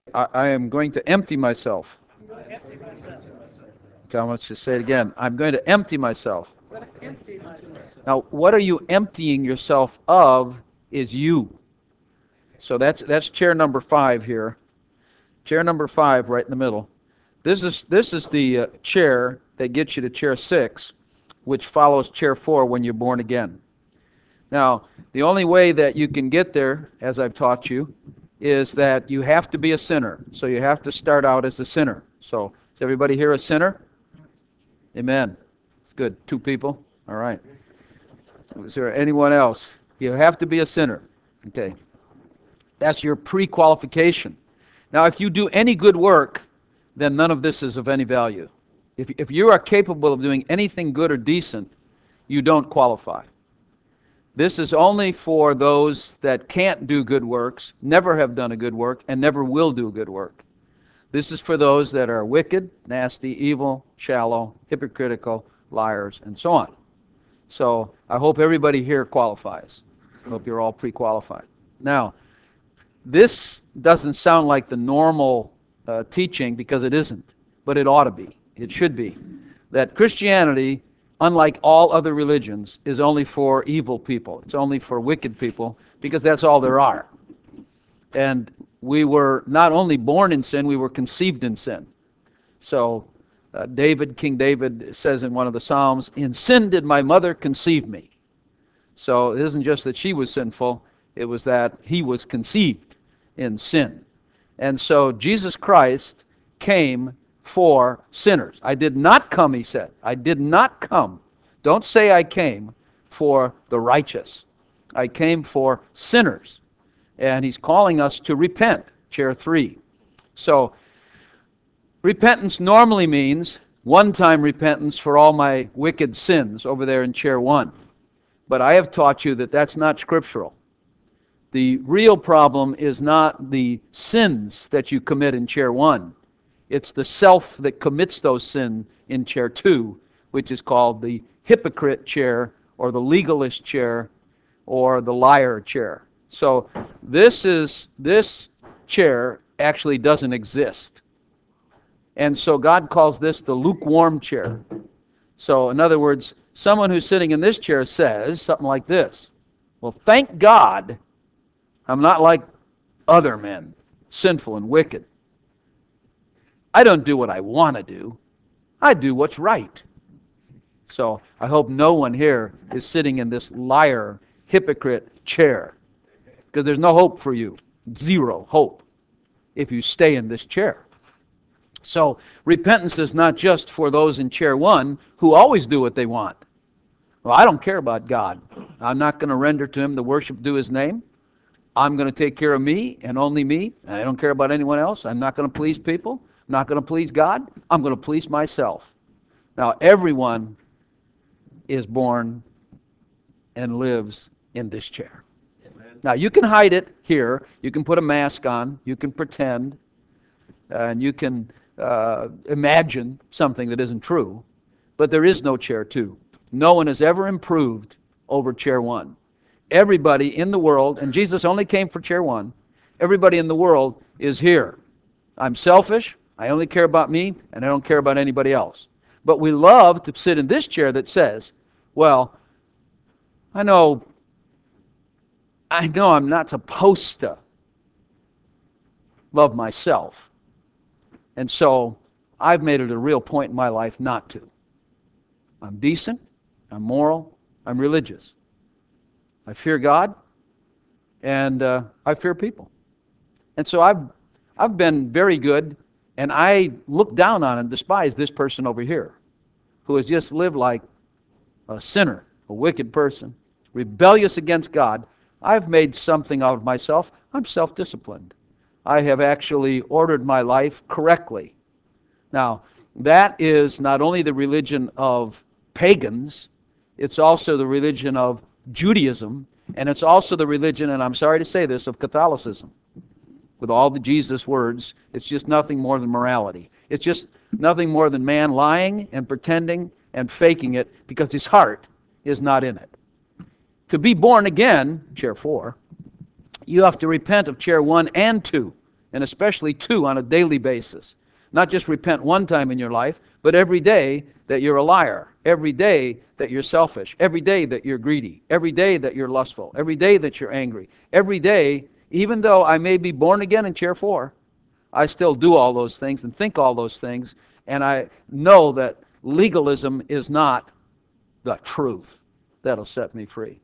I am going to empty myself. John wants to say it again. I'm going to empty myself. Now, what are you emptying yourself of is you. So that's chair number 5 here. Chair number 5 right in the middle. This is the chair that gets you to chair 6, which follows chair 4 when you're born again. Now, the only way that you can get there, as I've taught you, is that you have to be a sinner. So you have to start out as a sinner. So is everybody here a sinner? Amen. It's good. 2 people? All right. Is there anyone else? You have to be a sinner. Okay. That's your pre-qualification. Now, if you do any good work, then none of this is of any value. If you are capable of doing anything good or decent, you don't qualify. This is only for those that can't do good works, never have done a good work, and never will do a good work. This is for those that are wicked, nasty, evil, shallow, hypocritical, liars, and so on. So I hope everybody here qualifies. I hope you're all pre-qualified. Now, this doesn't sound like the normal teaching because it isn't, but it ought to be. It should be. That Christianity, unlike all other religions, is only for evil people. It's only for wicked people because that's all there are. And we were not only born in sin, we were conceived in sin. So King David says in one of the Psalms, "In sin did my mother conceive me." So it isn't just that she was sinful, it was that he was conceived in sin. And so Jesus Christ came for sinners. I did not come, he said. I did not come. Don't say I came for the righteous. I came for sinners. And he's calling us to repent, chair 3. So repentance normally means one-time repentance for all my wicked sins over there in chair 1. But I have taught you that that's not scriptural. The real problem is not the sins that you commit in chair 1. It's the self that commits those sins in chair 2, which is called the hypocrite chair or the legalist chair or the liar chair. So this chair actually doesn't exist. And so God calls this the lukewarm chair. So in other words, someone who's sitting in this chair says something like this: "Well, thank God I'm not like other men, sinful and wicked. I don't do what I want to do. I do what's right." So I hope no one here is sitting in this liar, hypocrite chair, because there's no hope for you. Zero hope if you stay in this chair. So repentance is not just for those in chair 1 who always do what they want. Well, I don't care about God. I'm not going to render to him the worship due his name. I'm going to take care of me and only me. And I don't care about anyone else. I'm not going to please people. I'm not going to please God. I'm going to please myself. Now, everyone is born and lives in this chair. Now, you can hide it here. You can put a mask on. You can pretend. And you can imagine something that isn't true. But there is no chair 2. No one has ever improved over chair 1. Everybody in the world, and Jesus only came for chair 1, everybody in the world is here. I'm selfish. I only care about me, and I don't care about anybody else. But we love to sit in this chair that says, well, I know I'm not supposed to love myself. And so I've made it a real point in my life not to. I'm decent, I'm moral, I'm religious. I fear God, and I fear people. And so I've been very good, and I look down on and despise this person over here who has just lived like a sinner, a wicked person, rebellious against God. I've made something out of myself. I'm self-disciplined. I have actually ordered my life correctly. Now, that is not only the religion of pagans, it's also the religion of Judaism, and it's also the religion, and I'm sorry to say this, of Catholicism. With all the Jesus words, it's just nothing more than morality. It's just nothing more than man lying and pretending and faking it because his heart is not in it. To be born again, chair 4, you have to repent of chair 1 and 2. and especially 2 on a daily basis. Not just repent one time in your life, but every day that you're a liar, every day that you're selfish, every day that you're greedy, every day that you're lustful, every day that you're angry, every day, even though I may be born again in chair 4, I still do all those things and think all those things, and I know that legalism is not the truth that'll set me free.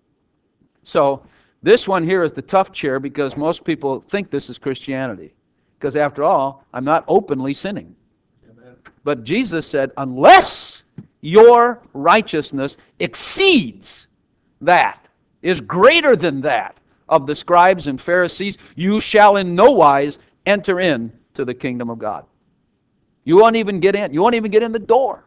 So this one here is the tough chair because most people think this is Christianity. Because after all, I'm not openly sinning. Amen. But Jesus said, unless your righteousness exceeds that, is greater than that of the scribes and Pharisees, you shall in no wise enter into the kingdom of God. You won't even get in. You won't even get in the door.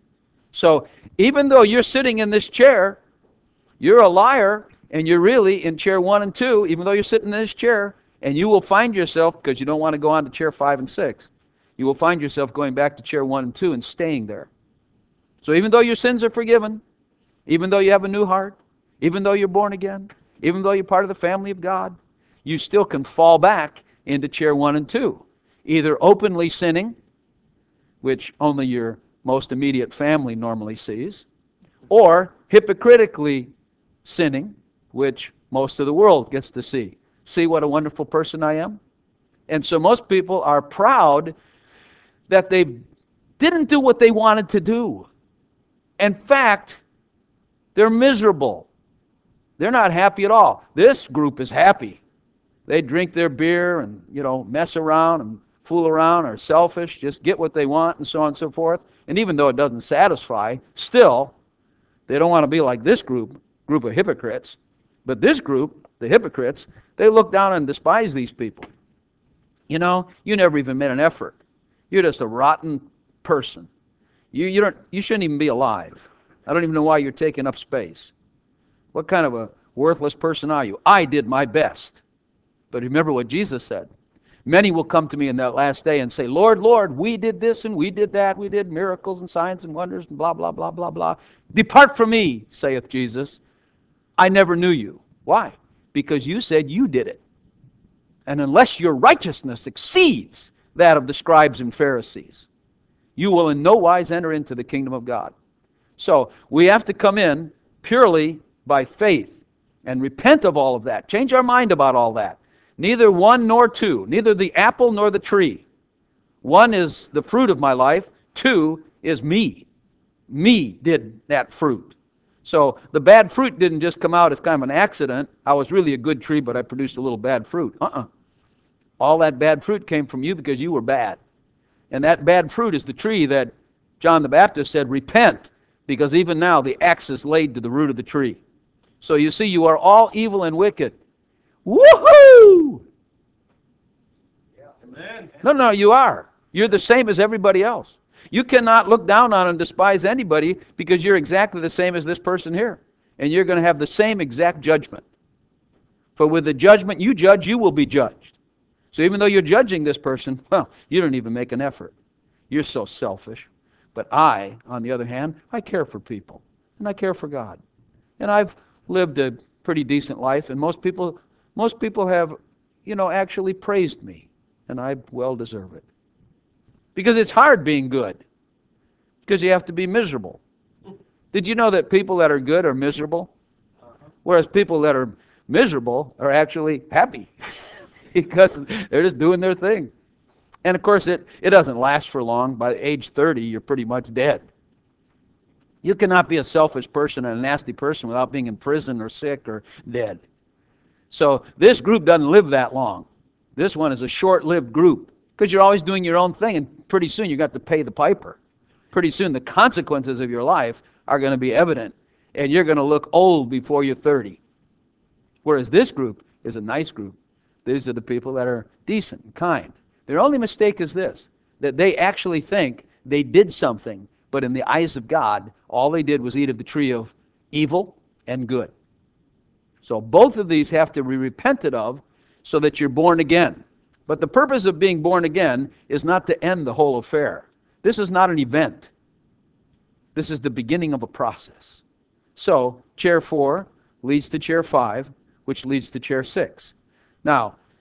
So even though you're sitting in this chair, you're a liar, and you're really in chair 1 and 2, even though you're sitting in this chair, and you will find yourself, because you don't want to go on to chair 5 and 6, you will find yourself going back to chair 1 and 2 and staying there. So even though your sins are forgiven, even though you have a new heart, even though you're born again, even though you're part of the family of God, you still can fall back into chair 1 and 2. Either openly sinning, which only your most immediate family normally sees, or hypocritically sinning, which most of the world gets to see. See what a wonderful person I am? And so most people are proud that they didn't do what they wanted to do. In fact, they're miserable. They're not happy at all. This group is happy. They drink their beer and, mess around and fool around, are selfish, just get what they want and so on and so forth. And even though it doesn't satisfy, still, they don't want to be like this group of hypocrites. But this group, the hypocrites, they look down and despise these people. You never even made an effort. You're just a rotten person. You shouldn't even be alive. I don't even know why you're taking up space. What kind of a worthless person are you? I did my best. But remember what Jesus said. Many will come to me in that last day and say, Lord, Lord, we did this and we did that. We did miracles and signs and wonders and blah, blah, blah, blah, blah. Depart from me, saith Jesus. I never knew you. Why? Because you said you did it. And unless your righteousness exceeds that of the scribes and Pharisees, you will in no wise enter into the kingdom of God. So we have to come in purely by faith and repent of all of that. Change our mind about all that. Neither 1 nor 2, neither the apple nor the tree. 1 is the fruit of my life. 2 is me. Me did that fruit. So the bad fruit didn't just come out as kind of an accident. I was really a good tree, but I produced a little bad fruit. All that bad fruit came from you because you were bad. And that bad fruit is the tree that John the Baptist said, repent, because even now the axe is laid to the root of the tree. So you see, you are all evil and wicked. Woohoo! Amen. No, you are. You're the same as everybody else. You cannot look down on and despise anybody because you're exactly the same as this person here. And you're going to have the same exact judgment. For with the judgment you judge, you will be judged. So even though you're judging this person, well, you don't even make an effort. You're so selfish. But I, on the other hand, I care for people. And I care for God. And I've lived a pretty decent life. And most people have, actually praised me. And I well deserve it. Because it's hard being good. Because you have to be miserable. Did you know that people that are good are miserable? Whereas people that are miserable are actually happy. Because they're just doing their thing. And of course, it doesn't last for long. By age 30, you're pretty much dead. You cannot be a selfish person and a nasty person without being in prison or sick or dead. So this group doesn't live that long. This one is a short-lived group because you're always doing your own thing, and pretty soon you got to pay the piper. Pretty soon the consequences of your life are going to be evident, and you're going to look old before you're 30. Whereas this group is a nice group. These are the people that are decent and kind. Their only mistake is this, that they actually think they did something, but in the eyes of God, all they did was eat of the tree of evil and good. So both of these have to be repented of so that you're born again. But the purpose of being born again is not to end the whole affair. This is not an event. This is the beginning of a process. So chair 4 leads to chair 5, which leads to chair 6. Now,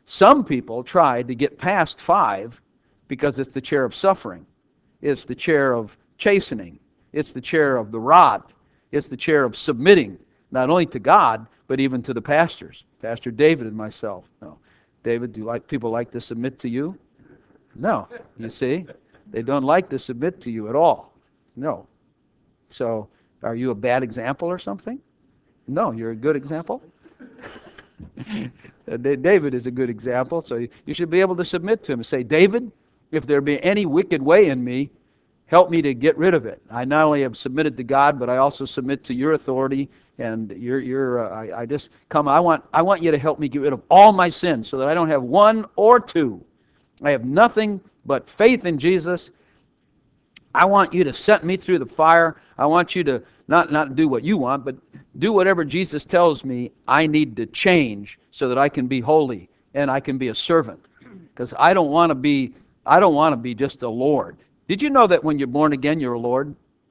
Some people try to get past 5 because it's the chair of suffering. It's the chair of chastening. It's the chair of the rod. It's the chair of submitting, not only to God, but even to the pastors, Pastor David and myself. No. David, do people like to submit to you? No. You see? They don't like to submit to you at all. No. So, are you a bad example or something? No, you're a good example. David is a good example, so you should be able to submit to him and say, David, if there be any wicked way in me, help me to get rid of it. I not only have submitted to God, but I also submit to your authority, and I just come. I want you to help me get rid of all my sins, so that I don't have one or two. I have nothing but faith in Jesus. I want you to set me through the fire. I want you to not do what you want, but do whatever Jesus tells me I need to change so that I can be holy and I can be a servant. Because I don't want to be just a Lord. Did you know that when you're born again, you're a Lord?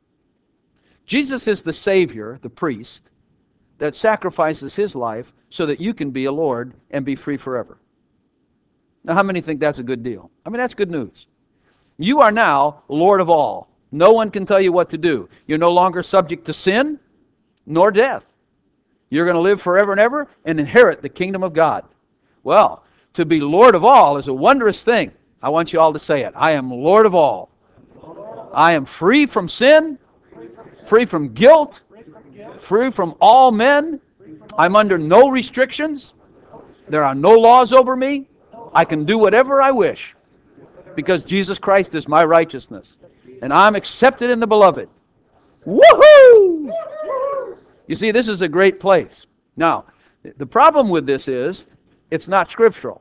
Jesus is the Savior, the priest, that sacrifices his life so that you can be a Lord and be free forever. Now, how many think that's a good deal? I mean, that's good news. You are now Lord of all. No one can tell you what to do. You're no longer subject to sin nor death. You're going to live forever and ever and inherit the kingdom of God. Well, to be Lord of all is a wondrous thing. I want you all to say it. I am Lord of all. I am free from sin, free from guilt, free from all men. I'm under no restrictions. There are no laws over me. I can do whatever I wish because Jesus Christ is my righteousness. And I'm accepted in the beloved. Woohoo! You see, this is a great place. Now, the problem with this is it's not scriptural.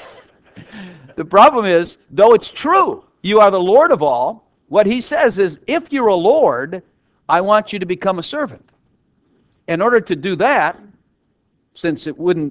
The problem is, though it's true, you are the Lord of all, what he says is, if you're a Lord, I want you to become a servant. In order to do that, since it wouldn't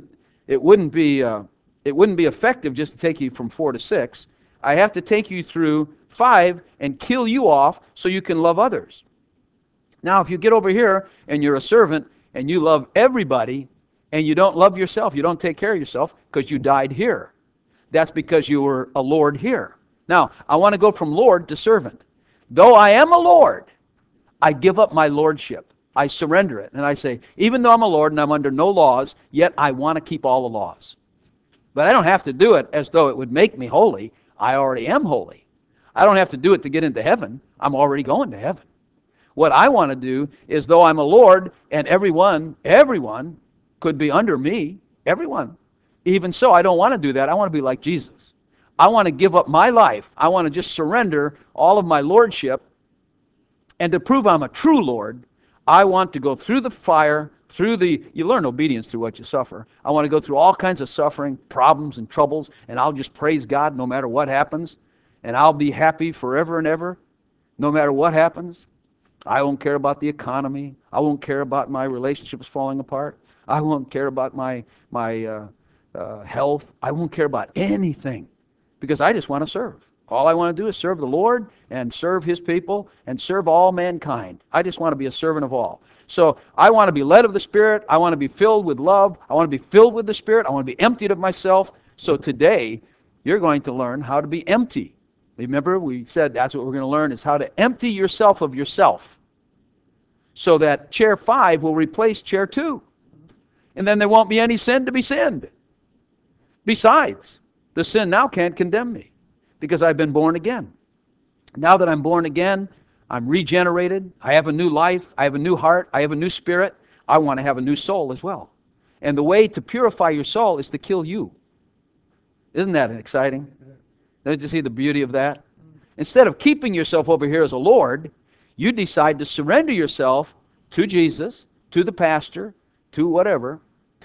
be effective just to take you from 4 to 6, I have to take you through 5 and kill you off so you can love others. Now, if you get over here and you're a servant and you love everybody and you don't love yourself, you don't take care of yourself because you died here. That's because you were a Lord here. Now, I want to go from Lord to servant. Though I am a Lord, I give up my lordship. I surrender it. And I say, even though I'm a Lord and I'm under no laws, yet I want to keep all the laws. But I don't have to do it as though it would make me holy. I already am holy. I don't have to do it to get into heaven. I'm already going to heaven. What I want to do is, though I'm a Lord and everyone could be under me, everyone. Even so, I don't want to do that. I want to be like Jesus. I want to give up my life. I want to just surrender all of my lordship. And to prove I'm a true Lord, I want to go through the fire, you learn obedience through what you suffer. I want to go through all kinds of suffering, problems and troubles, and I'll just praise God no matter what happens. And I'll be happy forever and ever, no matter what happens. I won't care about the economy. I won't care about my relationships falling apart. I won't care about my health. I won't care about anything because I just want to serve. All I want to do is serve the Lord and serve his people and serve all mankind. I just want to be a servant of all. So I want to be led of the Spirit. I want to be filled with love. I want to be filled with the Spirit. I want to be emptied of myself. So today, you're going to learn how to be empty. Remember, we said that's what we're going to learn, is how to empty yourself of yourself. So that chair 5 will replace chair 2. And then there won't be any sin to be sinned. Besides, the sin now can't condemn me because I've been born again. Now that I'm born again, I'm regenerated. I have a new life. I have a new heart. I have a new spirit. I want to have a new soul as well. And the way to purify your soul is to kill you. Isn't that exciting? Don't you see the beauty of that? Instead of keeping yourself over here as a Lord, you decide to surrender yourself to Jesus, to the pastor, to whatever,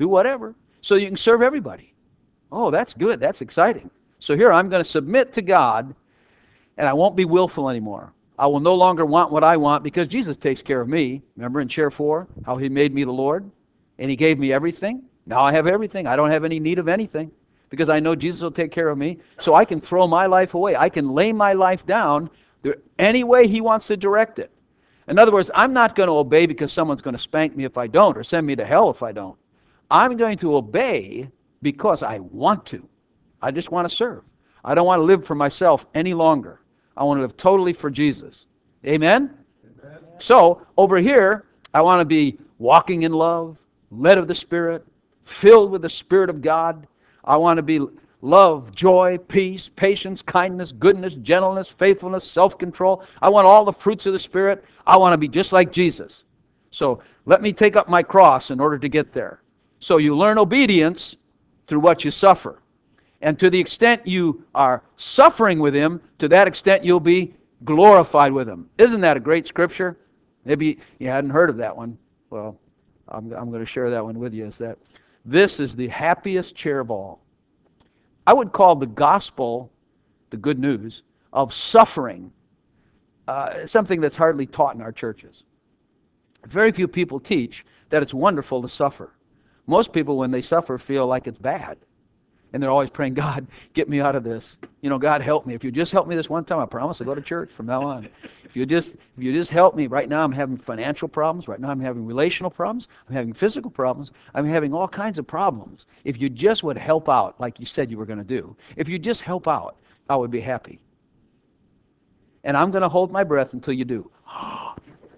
so you can serve everybody. Oh, that's good. That's exciting. So here I'm going to submit to God, and I won't be willful anymore. I will no longer want what I want because Jesus takes care of me. Remember in chair 4 how he made me the Lord? And he gave me everything. Now I have everything. I don't have any need of anything because I know Jesus will take care of me. So I can throw my life away. I can lay my life down any way he wants to direct it. In other words, I'm not going to obey because someone's going to spank me if I don't or send me to hell if I don't. I'm going to obey because I want to. I just want to serve. I don't want to live for myself any longer. I want to live totally for Jesus. Amen? Amen. So, over here, I want to be walking in love, led of the Spirit, filled with the Spirit of God. I want to be love, joy, peace, patience, kindness, goodness, gentleness, faithfulness, self-control. I want all the fruits of the Spirit. I want to be just like Jesus. So let me take up my cross in order to get there. So you learn obedience through what you suffer. And to the extent you are suffering with Him, to that extent you'll be glorified with Him. Isn't that a great scripture? Maybe you hadn't heard of that one. Well, I'm going to share that one with you. Is that this is the happiest chair of all. I would call the gospel, the good news, of suffering something that's hardly taught in our churches. Very few people teach that it's wonderful to suffer. Most people, when they suffer, feel like it's bad. And they're always praying, God, get me out of this. You know, God, help me. If you just help me this one time, I promise to go to church from now on. If you just help me. Right now I'm having financial problems. Right now I'm having relational problems. I'm having physical problems. I'm having all kinds of problems. If you just would help out like you said you were going to do, if you just help out, I would be happy. And I'm going to hold my breath until you do. How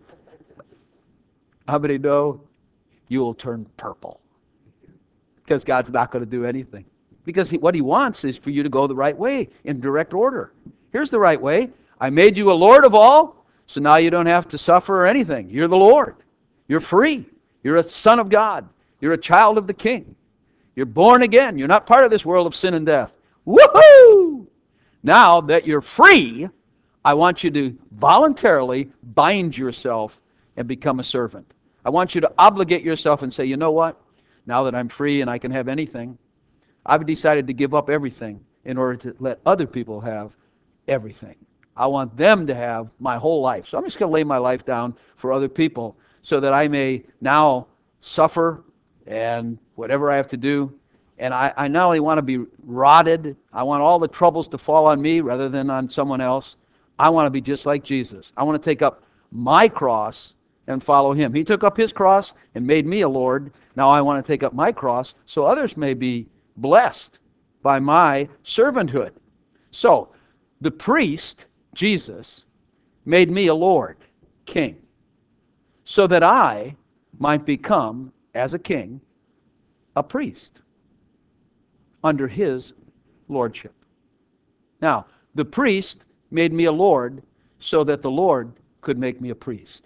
many know you will turn purple? Because God's not going to do anything. Because what He wants is for you to go the right way, in direct order. Here's the right way. I made you a Lord of all, so now you don't have to suffer or anything. You're the Lord. You're free. You're a son of God. You're a child of the King. You're born again. You're not part of this world of sin and death. Woohoo! Now that you're free, I want you to voluntarily bind yourself and become a servant. I want you to obligate yourself and say, you know what? Now that I'm free and I can have anything, I've decided to give up everything in order to let other people have everything. I want them to have my whole life. So I'm just going to lay my life down for other people so that I may now suffer and whatever I have to do. And I not only want to be rotted, I want all the troubles to fall on me rather than on someone else. I want to be just like Jesus. I want to take up my cross and follow Him. He took up His cross and made me a Lord. Now I want to take up my cross so others may be blessed by my servanthood. So, the priest, Jesus, made me a Lord, king, so that I might become, as a king, a priest under His lordship. Now, the priest made me a Lord so that the Lord could make me a priest.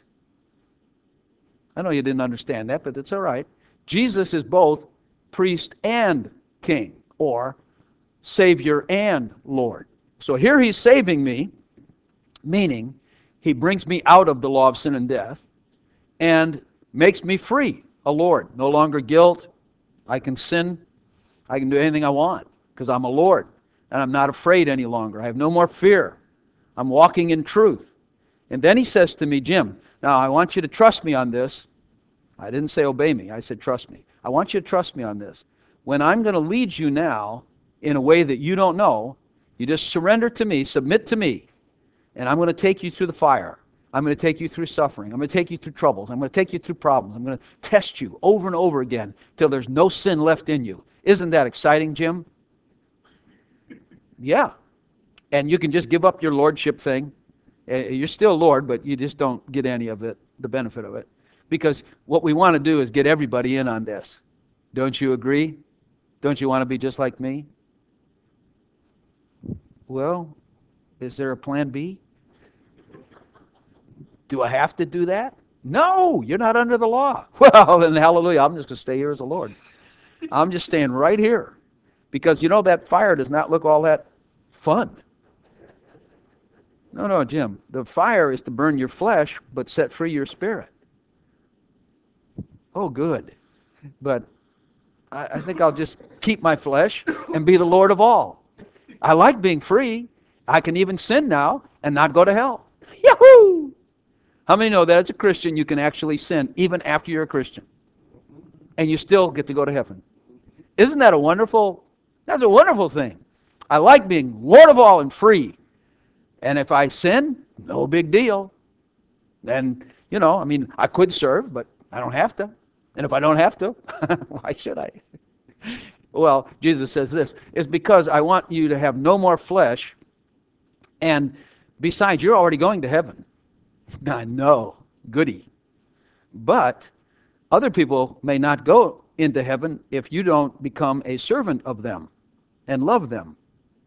I know you didn't understand that, but it's all right. Jesus is both priest and king, or Savior and Lord. So here He's saving me, meaning He brings me out of the law of sin and death and makes me free, a Lord. No longer guilt. I can sin. I can do anything I want because I'm a Lord. And I'm not afraid any longer. I have no more fear. I'm walking in truth. And then He says to me, Jim, now I want you to trust me on this. I didn't say obey me. I said trust me. I want you to trust me on this. When I'm going to lead you now in a way that you don't know, you just surrender to me, submit to me, and I'm going to take you through the fire. I'm going to take you through suffering. I'm going to take you through troubles. I'm going to take you through problems. I'm going to test you over and over again till there's no sin left in you. Isn't that exciting, Jim? Yeah. And you can just give up your lordship thing. You're still Lord, but you just don't get any of it, the benefit of it. Because what we want to do is get everybody in on this. Don't you agree? Don't you want to be just like me? Well, is there a plan B? Do I have to do that? No, you're not under the law. Well, then hallelujah, I'm just going to stay here as a Lord. I'm just staying right here. Because you know that fire does not look all that fun. No, Jim. The fire is to burn your flesh, but set free your spirit. Oh, good. But I think I'll just keep my flesh and be the Lord of all. I like being free. I can even sin now and not go to hell. Yahoo! How many know that as a Christian you can actually sin even after you're a Christian? And you still get to go to heaven. Isn't that that's a wonderful thing. I like being Lord of all and free. And if I sin, no big deal. Then, I could serve, but I don't have to. And if I don't have to, why should I? Well, Jesus says this, is because I want you to have no more flesh, and besides, you're already going to heaven. I know, goody. But other people may not go into heaven if you don't become a servant of them and love them.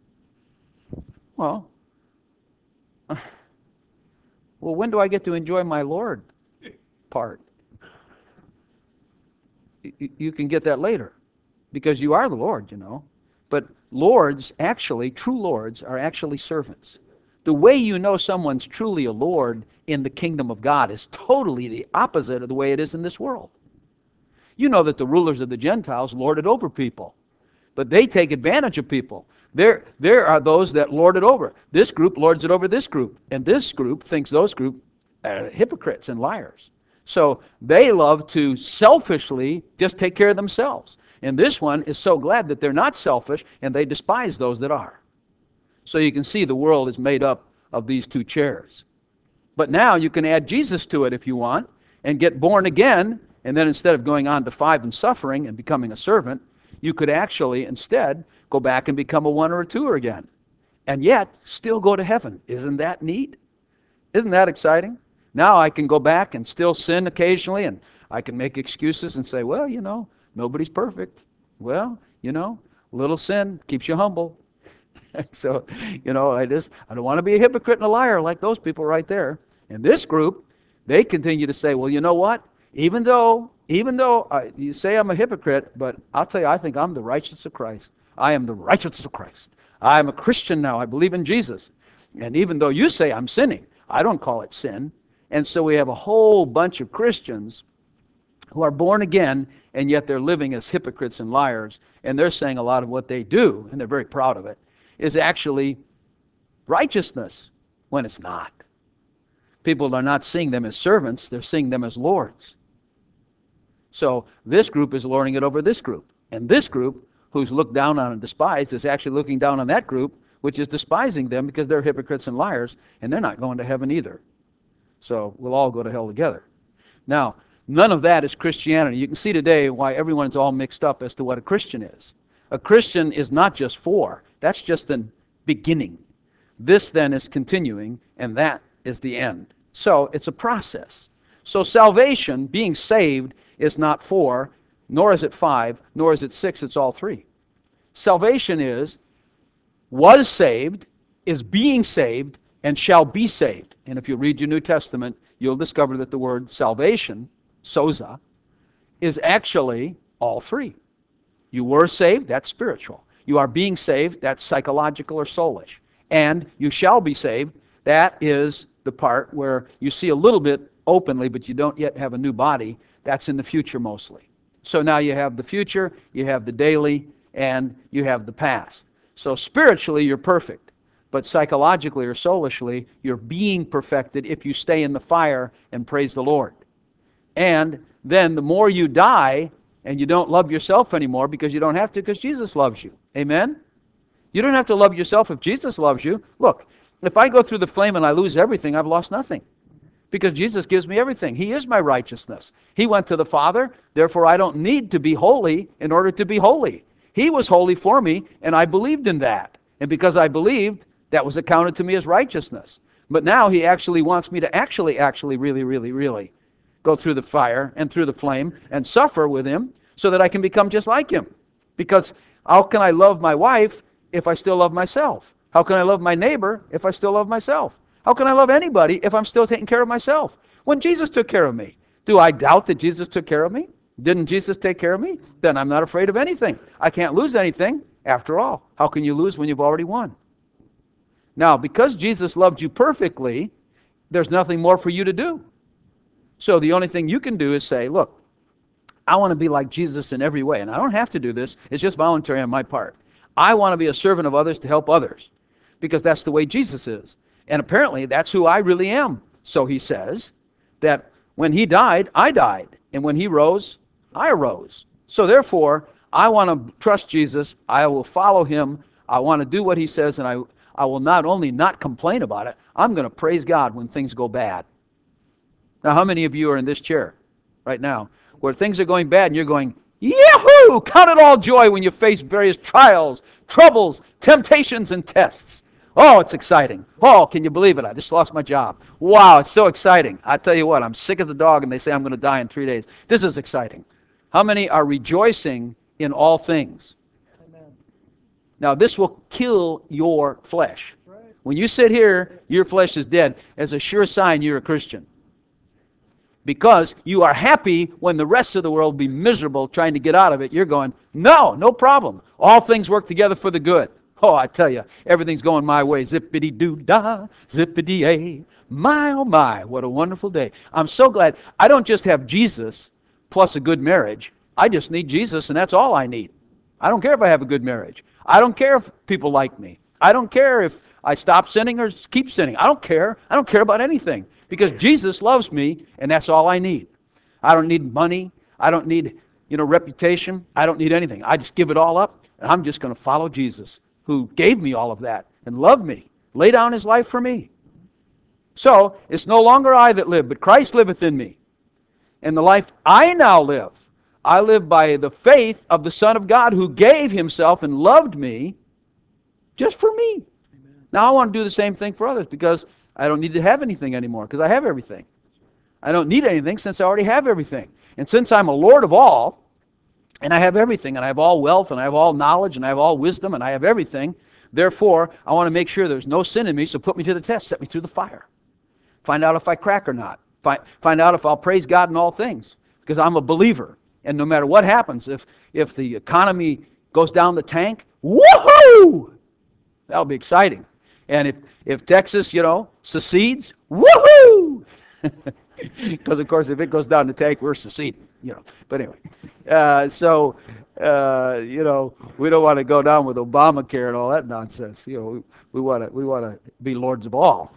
Well, when do I get to enjoy my Lord part? You can get that later, because you are the Lord, you know. But lords, actually, true lords, are actually servants. The way you know someone's truly a lord in the kingdom of God is totally the opposite of the way it is in this world. You know that the rulers of the Gentiles lord it over people, but they take advantage of people. There are those that lord it over. This group lords it over this group, and this group thinks those group are hypocrites and liars. So they love to selfishly just take care of themselves. And this one is so glad that they're not selfish, and they despise those that are. So you can see the world is made up of these two chairs. But now you can add Jesus to it if you want, and get born again, and then instead of going on to 5 and suffering and becoming a servant, you could actually instead go back and become a 1 or a 2 again, and yet still go to heaven. Isn't that neat? Isn't that exciting? Now I can go back and still sin occasionally, and I can make excuses and say, well, you know, nobody's perfect. Well, you know, little sin keeps you humble. So, you know, I don't want to be a hypocrite and a liar like those people right there. And this group, they continue to say, well, you know what? Even though you say I'm a hypocrite, but I'll tell you, I think I'm the righteousness of Christ. I am the righteousness of Christ. I am a Christian now. I believe in Jesus. And even though you say I'm sinning, I don't call it sin. And so we have a whole bunch of Christians who are born again, and yet they're living as hypocrites and liars. And they're saying a lot of what they do, and they're very proud of it, is actually righteousness when it's not. People are not seeing them as servants, they're seeing them as lords. So this group is lording it over this group. And this group, who's looked down on and despised, is actually looking down on that group, which is despising them because they're hypocrites and liars, and they're not going to heaven either. So we'll all go to hell together. Now, none of that is Christianity. You can see today why everyone's all mixed up as to what a Christian is. A Christian is not just 4. That's just the beginning. This then is continuing, and that is the end. So it's a process. So salvation, being saved, is not 4, nor is it 5, nor is it 6. It's all 3. Salvation was saved, is being saved, and shall be saved. And if you read your New Testament, you'll discover that the word salvation, soza, is actually all 3. You were saved, that's spiritual. You are being saved, that's psychological or soulish. And you shall be saved, that is the part where you see a little bit openly, but you don't yet have a new body. That's in the future mostly. So now you have the future, you have the daily, and you have the past. So spiritually, you're perfect. But psychologically or soulishly, you're being perfected if you stay in the fire and praise the Lord. And then the more you die, and you don't love yourself anymore because you don't have to, because Jesus loves you. Amen? You don't have to love yourself if Jesus loves you. Look, if I go through the flame and I lose everything, I've lost nothing. Because Jesus gives me everything. He is my righteousness. He went to the Father, therefore I don't need to be holy in order to be holy. He was holy for me, and I believed in that. And because I believed, that was accounted to me as righteousness. But now He actually wants me to actually, really go through the fire and through the flame and suffer with Him so that I can become just like Him. Because how can I love my wife if I still love myself? How can I love my neighbor if I still love myself? How can I love anybody if I'm still taking care of myself? When Jesus took care of me, do I doubt that Jesus took care of me? Didn't Jesus take care of me? Then I'm not afraid of anything. I can't lose anything. After all, how can you lose when you've already won? Now, because Jesus loved you perfectly, there's nothing more for you to do. So the only thing you can do is say, look, I want to be like Jesus in every way. And I don't have to do this. It's just voluntary on my part. I want to be a servant of others to help others because that's the way Jesus is. And apparently that's who I really am. So He says that when He died, I died. And when He rose, I arose. So therefore, I want to trust Jesus. I will follow Him. I want to do what He says. And I will not only not complain about it, I'm going to praise God when things go bad. Now, how many of you are in this chair right now where things are going bad and you're going, Yahoo! Count it all joy when you face various trials, troubles, temptations, and tests. Oh, it's exciting. Oh, can you believe it? I just lost my job. Wow, it's so exciting. I tell you what, I'm sick as a dog and they say I'm going to die in 3 days. This is exciting. How many are rejoicing in all things? Amen. Now, this will kill your flesh. When you sit here, your flesh is dead. As a sure sign you're a Christian. Because you are happy when the rest of the world be miserable trying to get out of it. You're going, no, no problem. All things work together for the good. Oh, I tell you, everything's going my way. Zippity-doo-dah, zippity-ay. My, oh my, what a wonderful day. I'm so glad. I don't just have Jesus plus a good marriage. I just need Jesus, and that's all I need. I don't care if I have a good marriage. I don't care if people like me. I don't care if I stop sinning or keep sinning. I don't care. I don't care about anything. Because Jesus loves me, and that's all I need. I don't need money. I don't need, reputation. I don't need anything. I just give it all up, and I'm just going to follow Jesus, who gave me all of that and loved me, lay down his life for me. So, it's no longer I that live, but Christ liveth in me. And the life I now live, I live by the faith of the Son of God, who gave himself and loved me just for me. Now, I want to do the same thing for others because I don't need to have anything anymore because I have everything. I don't need anything since I already have everything. And since I'm a Lord of all, and I have everything, and I have all wealth, and I have all knowledge, and I have all wisdom, and I have everything, therefore, I want to make sure there's no sin in me, so put me to the test, set me through the fire. Find out if I crack or not. Find out if I'll praise God in all things because I'm a believer. And no matter what happens, if the economy goes down the tank, woohoo! That'll be exciting. And if Texas, secedes, woohoo! Because, of course, if it goes down the tank, we're seceding, But anyway, we don't want to go down with Obamacare and all that nonsense. We want to be lords of all.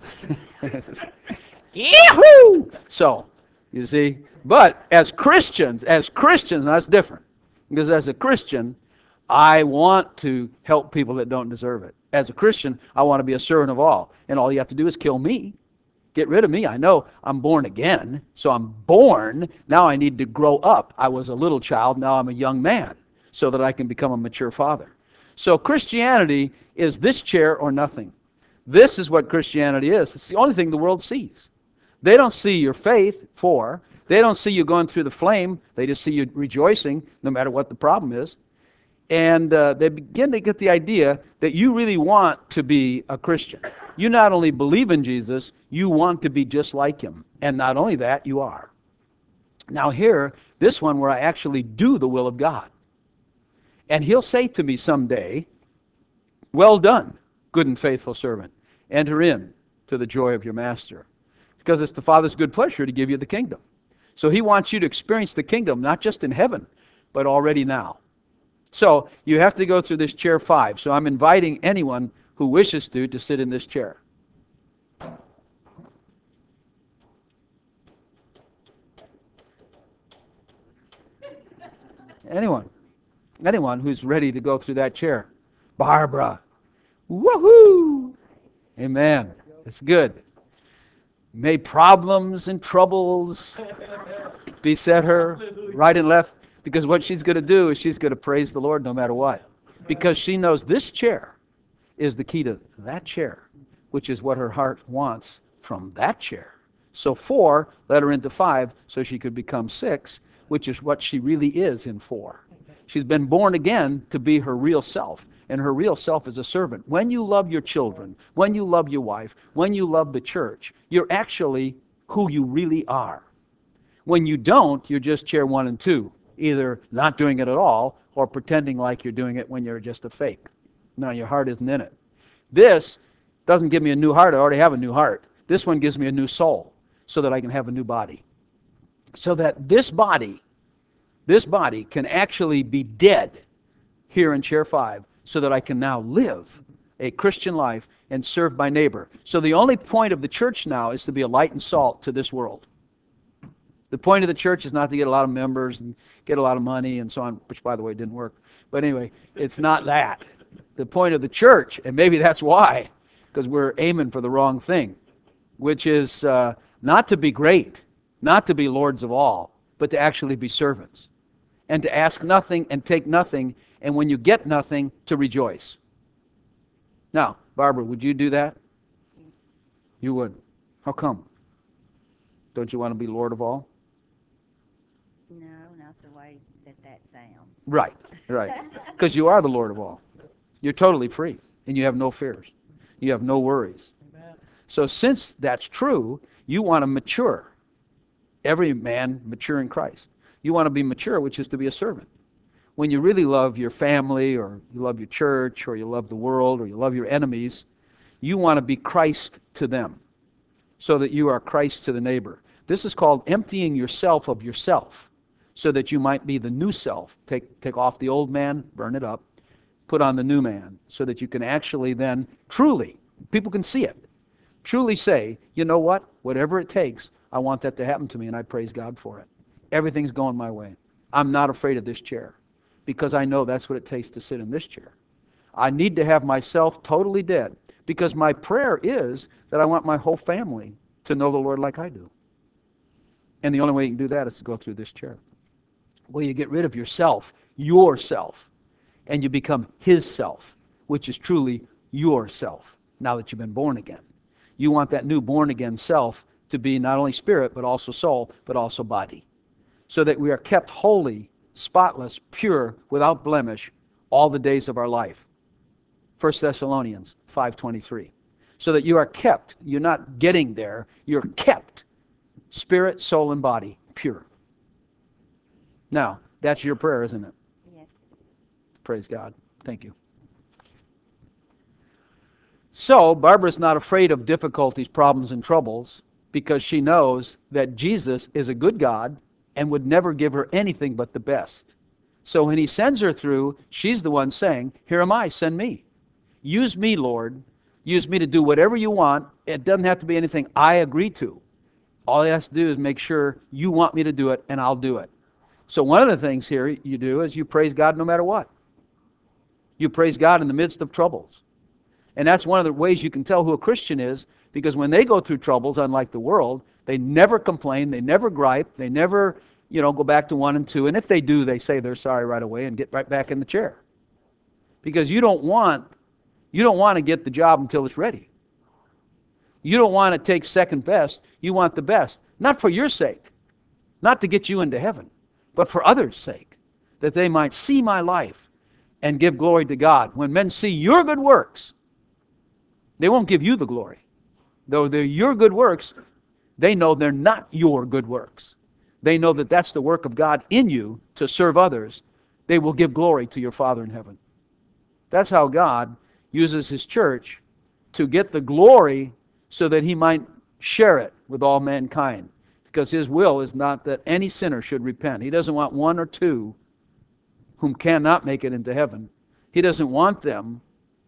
Yahoo! So, you see, but as Christians, that's different. Because as a Christian, I want to help people that don't deserve it. As a Christian, I want to be a servant of all. And all you have to do is kill me. Get rid of me. I know I'm born again, so I'm born. Now I need to grow up. I was a little child, now I'm a young man, so that I can become a mature father. So Christianity is this chair or nothing. This is what Christianity is. It's the only thing the world sees. They don't see your faith, they don't see you going through the flame. They just see you rejoicing, no matter what the problem is. And they begin to get the idea that you really want to be a Christian. You not only believe in Jesus, you want to be just like him. And not only that, you are. Now here, this one where I actually do the will of God. And he'll say to me someday, well done, good and faithful servant. Enter in to the joy of your master. Because it's the Father's good pleasure to give you the kingdom. So he wants you to experience the kingdom, not just in heaven, but already now. So you have to go through this chair 5. So I'm inviting anyone who wishes to sit in this chair. Anyone who's ready to go through that chair. Barbara. Woohoo! Amen. It's good. May problems and troubles beset her right and left. Because what she's going to do is she's going to praise the Lord no matter what. Because she knows this chair is the key to that chair, which is what her heart wants from that chair. So 4 led her into 5 so she could become 6, which is what she really is in 4. She's been born again to be her real self, and her real self is a servant. When you love your children, when you love your wife, when you love the church, you're actually who you really are. When you don't, you're just chair 1 and 2. Either not doing it at all or pretending like you're doing it when you're just a fake. No, your heart isn't in it. This doesn't give me a new heart. I already have a new heart. This one gives me a new soul so that I can have a new body. So that this body can actually be dead here in chair 5 so that I can now live a Christian life and serve my neighbor. So the only point of the church now is to be a light and salt to this world. The point of the church is not to get a lot of members and get a lot of money and so on, which, by the way, didn't work. But anyway, it's not that. The point of the church, and maybe that's why, because we're aiming for the wrong thing, which is not to be great, not to be lords of all, but to actually be servants. and to ask nothing and take nothing, and when you get nothing, to rejoice. Now, Barbara, would you do that? You would. How come? Don't you want to be Lord of all? No, not the way that sounds. Right, right. Because you are the Lord of all. You're totally free, and you have no fears. You have no worries. So since that's true, you want to mature. Every man mature in Christ. You want to be mature, which is to be a servant. When you really love your family, or you love your church, or you love the world, or you love your enemies, you want to be Christ to them, so that you are Christ to the neighbor. This is called emptying yourself of yourself, so that you might be the new self. Take off the old man, burn it up, put on the new man, so that you can actually then truly, people can see it, truly say, you know what, whatever it takes, I want that to happen to me, and I praise God for it. Everything's going my way. I'm not afraid of this chair, because I know that's what it takes to sit in this chair. I need to have myself totally dead, because my prayer is that I want my whole family to know the Lord like I do. And the only way you can do that is to go through this chair. Well, you get rid of yourself, and you become His self, which is truly yourself, now that you've been born again. You want that new born-again self to be not only spirit, but also soul, but also body, so that we are kept holy, spotless, pure, without blemish, all the days of our life. 1 Thessalonians 5:23. So that you are kept. You're not getting there. You're kept. Spirit, soul, and body, pure. Now, that's your prayer, isn't it? Yes. Praise God. Thank you. So, Barbara's not afraid of difficulties, problems, and troubles, because she knows that Jesus is a good God and would never give her anything but the best. So when He sends her through, she's the one saying, here am I, send me. Use me, Lord. Use me to do whatever you want. It doesn't have to be anything I agree to. All He has to do is make sure you want me to do it, and I'll do it. So one of the things here you do is you praise God no matter what. You praise God in the midst of troubles. And that's one of the ways you can tell who a Christian is, because when they go through troubles, unlike the world, they never complain, they never gripe, they never, go back to 1 and 2. And if they do, they say they're sorry right away and get right back in the chair. Because you don't want to get the job until it's ready. You don't want to take second best. You want the best. Not for your sake, not to get you into heaven, but for others' sake, that they might see my life and give glory to God. When men see your good works, they won't give you the glory. Though they're your good works, they know they're not your good works. They know that that's the work of God in you to serve others. They will give glory to your Father in heaven. That's how God uses His church to get the glory so that He might share it with all mankind. Because His will is not that any sinner should repent. He doesn't want 1 or 2 whom cannot make it into heaven. He doesn't want them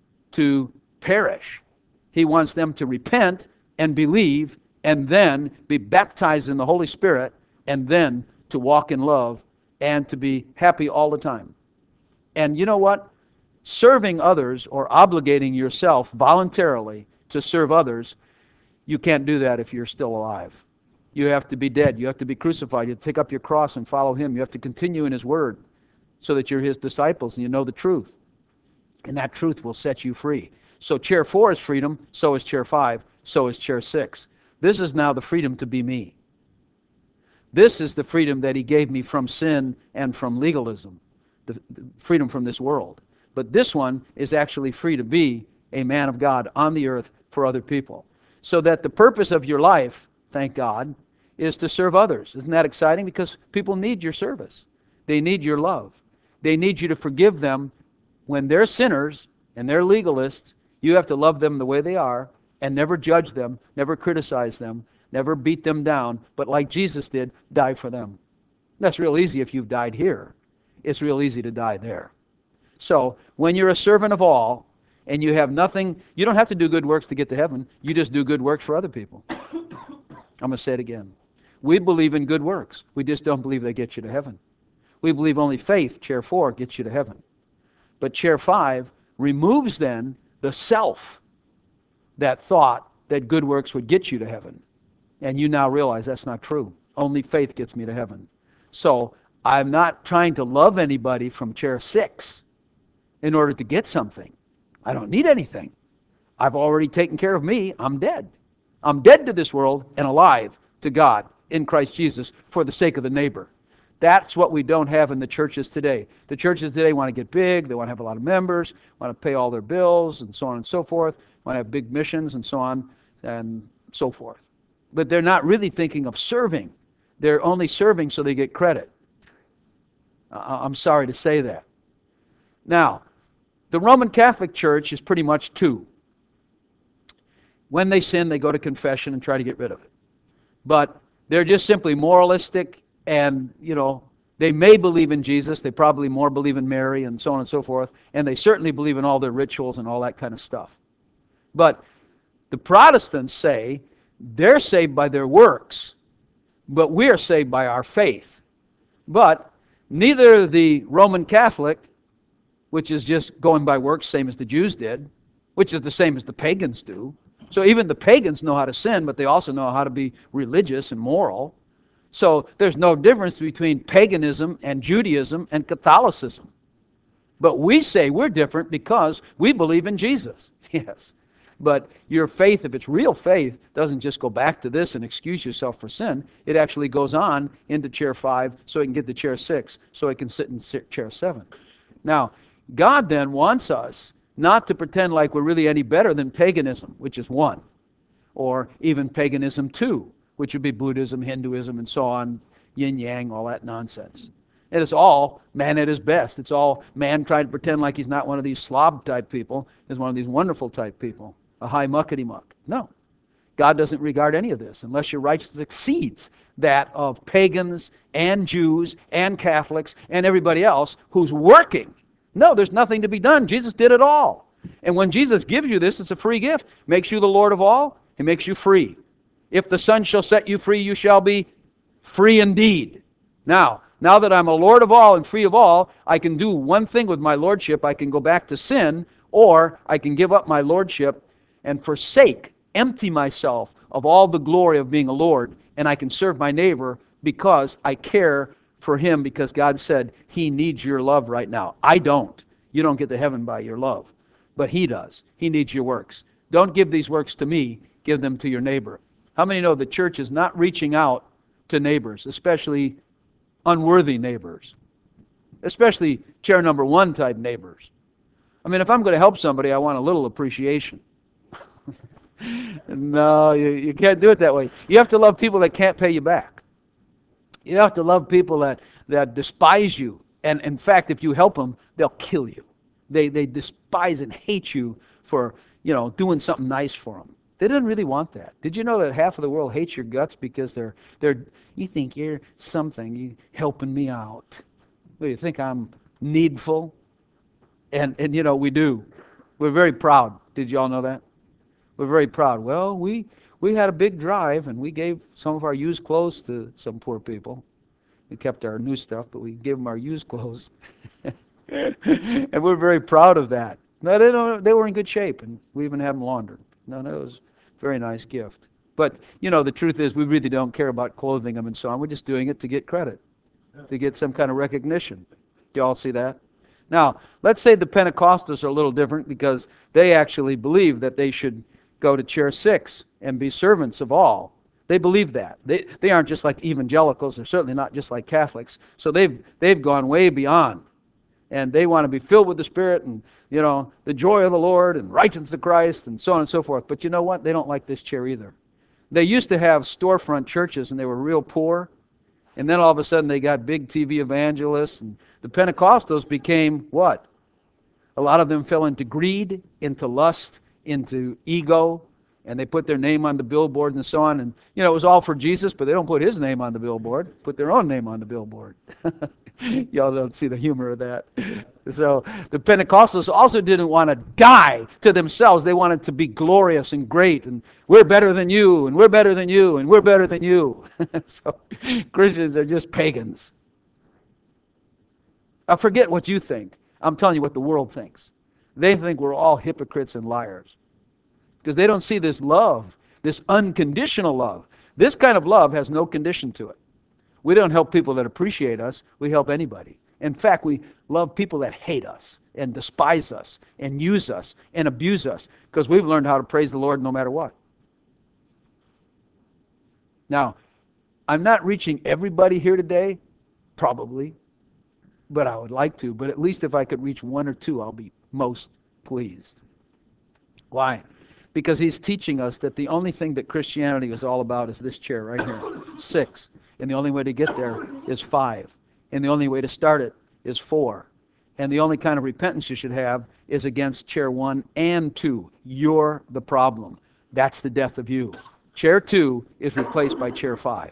to perish. He wants them to repent and believe and then be baptized in the Holy Spirit and then to walk in love and to be happy all the time. And you know what? Serving others or obligating yourself voluntarily to serve others, you can't do that if you're still alive. You have to be dead. You have to be crucified. You have to take up your cross and follow Him. You have to continue in His Word so that you're His disciples and you know the truth. And that truth will set you free. So chair 4 is freedom, so is chair 5, so is chair 6. This is now the freedom to be me. This is the freedom that He gave me from sin and from legalism, the freedom from this world. But this one is actually free to be a man of God on the earth for other people. So that the purpose of your life, thank God, is to serve others. Isn't that exciting? Because people need your service. They need your love. They need you to forgive them when they're sinners and they're legalists. You have to love them the way they are and never judge them, never criticize them, never beat them down, but like Jesus did, die for them. That's real easy if you've died here. It's real easy to die there. So, when you're a servant of all and you have nothing, you don't have to do good works to get to heaven. You just do good works for other people. I'm going to say it again. We believe in good works. We just don't believe they get you to heaven. We believe only faith, chair 4, gets you to heaven. But chair 5 removes then the self that thought that good works would get you to heaven. And you now realize that's not true. Only faith gets me to heaven. So I'm not trying to love anybody from chair 6 in order to get something. I don't need anything. I've already taken care of me. I'm dead. I'm dead to this world and alive to God in Christ Jesus for the sake of the neighbor. That's what we don't have in the churches today. The churches today want to get big. They want to have a lot of members, want to pay all their bills, and so on and so forth, want to have big missions and so on and so forth. But they're not really thinking of serving. They're only serving so they get credit. I'm sorry to say that. Now, the Roman Catholic Church is pretty much two. When they sin, they go to confession and try to get rid of it. But they're just simply moralistic, and, they may believe in Jesus. They probably more believe in Mary and so on and so forth. And they certainly believe in all their rituals and all that kind of stuff. But the Protestants say they're saved by their works, but we're saved by our faith. But neither the Roman Catholic, which is just going by works, same as the Jews did, which is the same as the pagans do. So even the pagans know how to sin, but they also know how to be religious and moral. So there's no difference between paganism and Judaism and Catholicism. But we say we're different because we believe in Jesus. Yes. But your faith, if it's real faith, doesn't just go back to this and excuse yourself for sin. It actually goes on into chair 5 so it can get to chair 6, so it can sit in chair 7. Now, God then wants us not to pretend like we're really any better than paganism, which is 1, or even paganism 2, which would be Buddhism, Hinduism, and so on, yin-yang, all that nonsense. It is all man at his best. It's all man trying to pretend like he's not one of these slob-type people. He's one of these wonderful type people, a high muckety-muck. No. God doesn't regard any of this unless your righteousness exceeds that of pagans and Jews and Catholics and everybody else who's working. No, there's nothing to be done. Jesus did it all. And when Jesus gives you this, it's a free gift. Makes you the Lord of all. He makes you free. If the Son shall set you free, you shall be free indeed. Now that I'm a Lord of all and free of all, I can do one thing with my lordship. I can go back to sin, or I can give up my lordship and forsake, empty myself of all the glory of being a Lord, and I can serve my neighbor because I care for him, because God said he needs your love right now. I don't. You don't get to heaven by your love, but he does. He needs your works. Don't give these works to me. Give them to your neighbor. How many know the church is not reaching out to neighbors, especially unworthy neighbors, especially chair number 1 type neighbors? I mean, if I'm going to help somebody, I want a little appreciation. No, you can't do it that way. You have to love people that can't pay you back. You have to love people that despise you. And in fact, if you help them, they'll kill you. They despise and hate you for, doing something nice for them. They didn't really want that. Did you know that half of the world hates your guts because you think you're something, you helping me out? Well, you think I'm needful? And we do. We're very proud. Did you all know that? We're very proud. Well, we had a big drive, and we gave some of our used clothes to some poor people. We kept our new stuff, but we gave them our used clothes. And we're very proud of that. No, they were in good shape, and we even had them laundered. No, it was a very nice gift. But, the truth is we really don't care about clothing them and so on. We're just doing it to get credit, to get some kind of recognition. Do you all see that? Now, let's say the Pentecostals are a little different because they actually believe that they should go to chair 6 and be servants of all. They believe that. They aren't just like evangelicals. They're certainly not just like Catholics. So they've gone way beyond. And they want to be filled with the Spirit and, the joy of the Lord and righteousness of Christ and so on and so forth. But you know what? They don't like this chair either. They used to have storefront churches, and they were real poor. And then all of a sudden they got big TV evangelists. And the Pentecostals became what? A lot of them fell into greed, into lust, into ego. And they put their name on the billboard and so on. And, it was all for Jesus, but they don't put his name on the billboard. Put their own name on the billboard. Y'all don't see the humor of that. So the Pentecostals also didn't want to die to themselves. They wanted to be glorious and great. And we're better than you, and we're better than you, and we're better than you. So Christians are just pagans. Now forget what you think. I'm telling you what the world thinks. They think we're all hypocrites and liars, because they don't see this love, this unconditional love. This kind of love has no condition to it. We don't help people that appreciate us. We help anybody. In fact, we love people that hate us and despise us and use us and abuse us because we've learned how to praise the Lord no matter what. Now, I'm not reaching everybody here today, probably, but I would like to. But at least if I could reach one or two, I'll be most pleased. Why? Because he's teaching us that the only thing that Christianity is all about is this chair right here, 6. And the only way to get there is 5. And the only way to start it is 4. And the only kind of repentance you should have is against chair 1 and 2. You're the problem. That's the death of you. Chair 2 is replaced by chair 5.